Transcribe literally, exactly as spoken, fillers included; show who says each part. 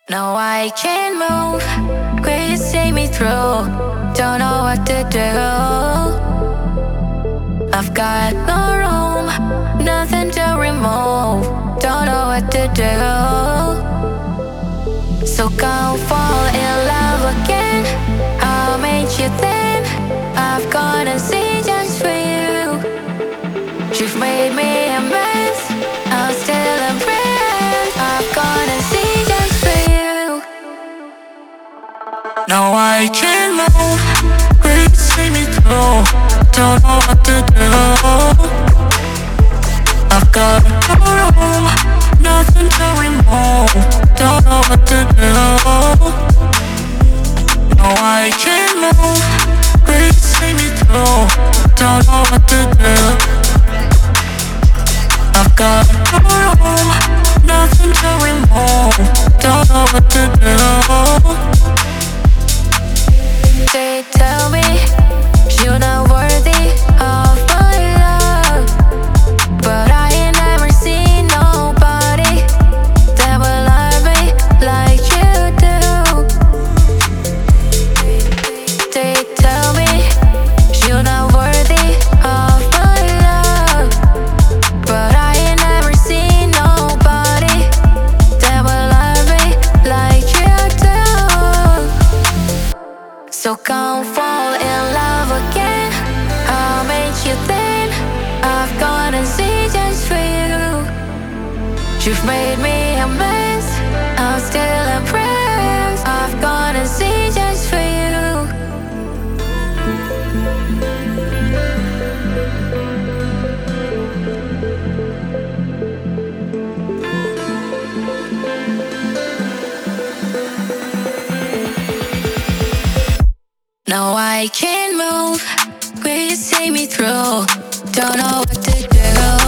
Speaker 1: No, I can't move. Please see me through. Don't know what to do. I've got no room, nothing to remove. Don't know what to do. So come fall in love again. I'll meet you then. I've got a see just for you. You've made me a mess. I'm still impressed. I've got a see just for you.
Speaker 2: No, I can't move. Please see me through. Don't know what to do. I've got no room, nothing to remove. Don't know what to do. No, I can't move. Please see me through. Don't know what to do. I've got no room, nothing to remove. Don't know what to do.
Speaker 1: They tell me you're not worthy of my love, but I ain't never seen nobody that will love me like you do. They tell me you're not worthy of my love, but I ain't never seen nobody that will love me like you do. So come fall in love again. I'll meet you then. I've got a see just for you. You've made me a mess. I'm still impressed. I've got a see just for you. No, I can't move. Please see me through. Don't know what to do.